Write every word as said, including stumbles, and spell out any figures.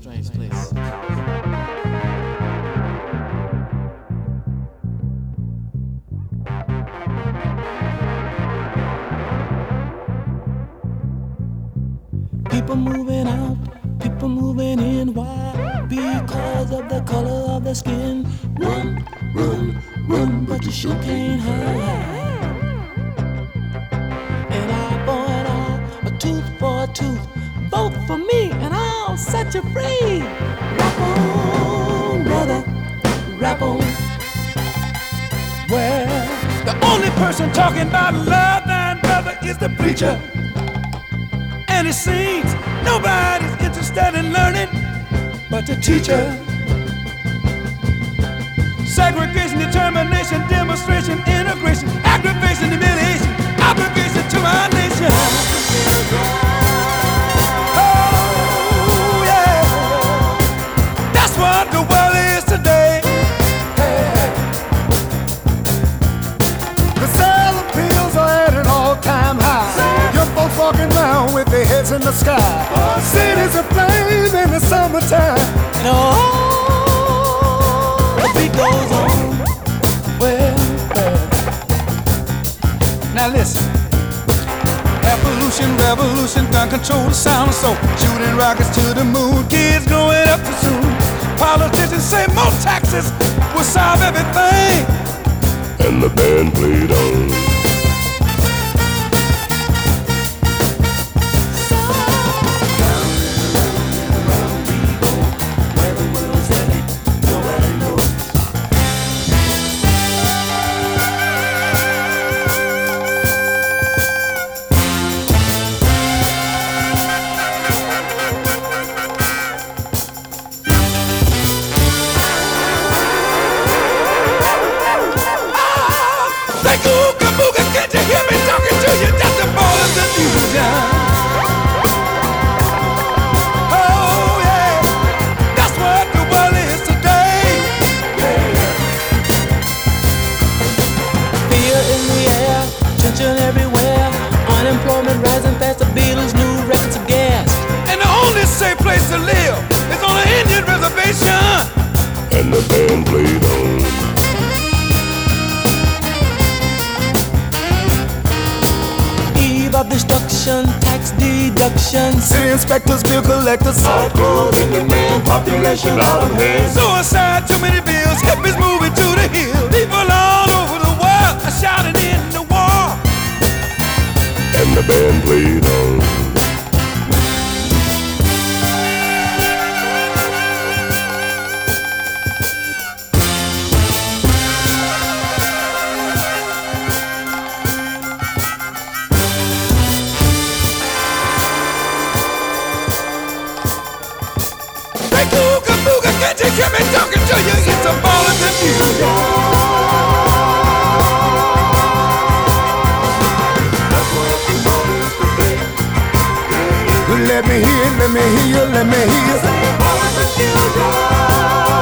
strange place. People moving out, people moving in. Why? Because of the color of their skin. Run, run, run, but you sure can't hide. An eye for an eye, a tooth for a tooth. Vote for me and I'll set you free. Rap on, brother, rap on. Well, the only person talking about love and brother is the preacher. And it seems nobody's interested in learning but the teacher. Segregation, determination, demonstration, integration, aggravation, humiliation, obligation to our nation. Oh yeah, that's what the world is today. The sale of pills are at an all-time high. Young folks walking around with their heads in the sky. Cities aflame in the summertime. You know, the beat goes on. Well, well. Now listen. Evolution, revolution, gun control the sound of soul. Shooting rockets to the moon, kids growing up too soon. Politicians say more taxes will solve everything. And the band played on. Everywhere, unemployment rising fast, the Beatles' new records of gas. And the only safe place to live is on an Indian reservation. And the band played on. Eve of destruction, tax deductions. City inspectors, bill collectors. Outgrowth in the man population out of hand. Suicide, too many bills, hippies moving to the hill. People all over the world are shouting in the war. And the band played on. Hey, Googa Booga, can't you hear me talking to you? It's a ball of confusion. Let me hear, let me hear, let me hear.